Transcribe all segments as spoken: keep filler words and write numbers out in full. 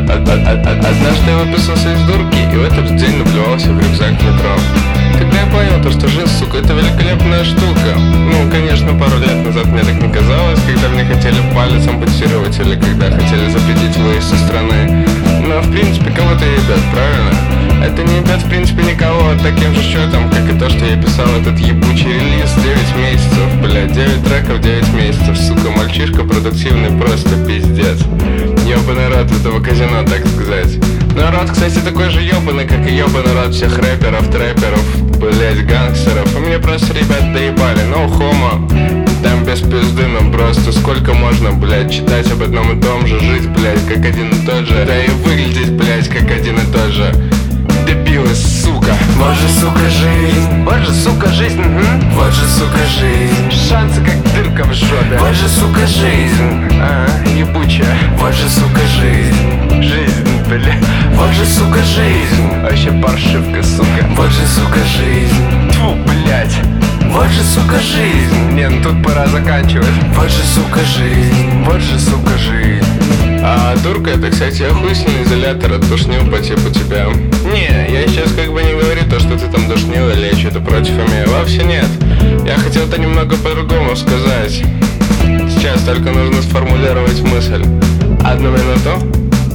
Однажды я выписался из дурки и в этот день наплевался в рюкзак в метро. Тогда я понял, то, что жизнь, сука, это великолепная штука. Ну, конечно, пару лет назад мне так не казалось, когда мне хотели палец ампутировать или когда хотели запретить выезд со страны. Но, в принципе, кого-то ебет, правильно? Это не ебет, в принципе, никого таким же счетом, как и то, что я писал этот ебучий релиз девять месяцев, блядь, девять треков, девять месяцев, сука, мальчишка продуктивный, просто пиздец. Ёбаный рот этого казино, так сказать. Народ, кстати, такой же ёбаный, как и ёбаный рот всех рэперов, трэперов, блять, гангстеров. И мне просто ребят доебали, no homo. Там без пизды, ну просто сколько можно, блять, читать об одном и том же, жить, блять, как один и тот же, да и выглядеть, блять, как один и тот же. Дебилы, сука. Вот же, сука, жизнь. Вот же, сука, жизнь, угу. Вот же, сука, жизнь. Шансы, как дырка в жопе. Вот же, сука, жизнь. А, ебучая. Вот же, сука, жизнь. Жизнь, бля. Вот же, сука, жизнь. Вообще паршивка, сука. Вот же, сука, жизнь. Тьфу, блять. Вот же, сука, жизнь. Не, ну тут пора заканчивать. Вот же, сука, жизнь. Вот же, сука, жизнь. А дурка это, кстати, охуительный изолятор от душнил по типу тебя. Не, я сейчас как бы не говорю то, что ты там душнил или я что-то против имею. Вообще нет. Я хотел это немного по-другому сказать. Сейчас только нужно сформулировать мысль. Одну минуту.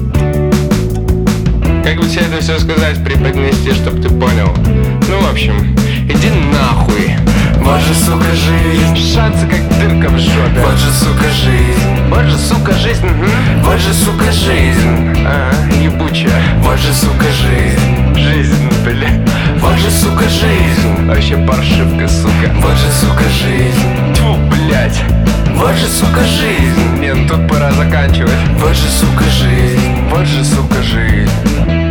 Как бы тебе это все сказать, преподнести, чтоб ты понял. Ну, в общем, иди нахуй. Вот же, сука, жизнь. Шансы, как дырка в жопе. Вот же, сука, жизнь. Вот же, сука, жизнь, угу. Вот же, сука, жизнь. А, ебучая. Вот же, сука, жизнь. Жизнь, бля. Вот же, сука, жизнь. Вообще паршивка, сука. Вот же, сука, жизнь. Тьфу, блять. Вот же, сука, жизнь. Не, ну тут пора заканчивать. Вот же, сука, жизнь. Вот же, сука, жизнь.